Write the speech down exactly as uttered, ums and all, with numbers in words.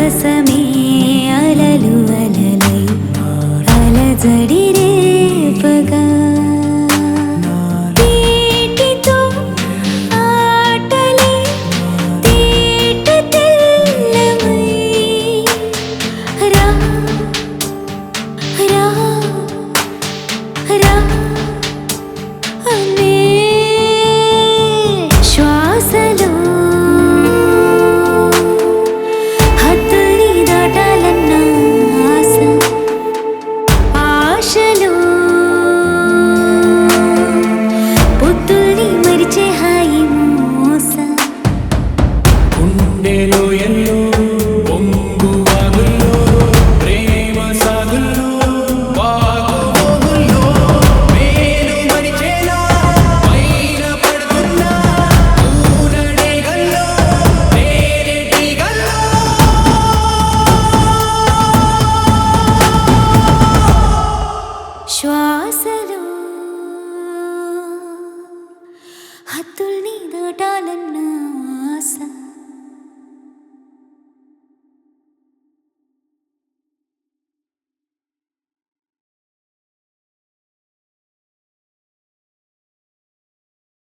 విశ్వాసమే అలలు అలలై అలజడి రేపగా తీటితో ఆటలే తీట తెల్లమై రా రా రా అనే శ్వాసలో హద్దుల్ని దాటాలన్న ఆశ ఆశలో పొద్దుల్ని మరిచే హాయి మోస గుండెలో ఎల్లో పొంగు వాగుల్లో ప్రేమ సాగుల్లో వాగులో మేలు మరిచేలా పైన పడుతున్నా ఊరడే గల్లో తేరెటి గల్లో శ్వాసలో హద్దుల్ని దాటాలన్న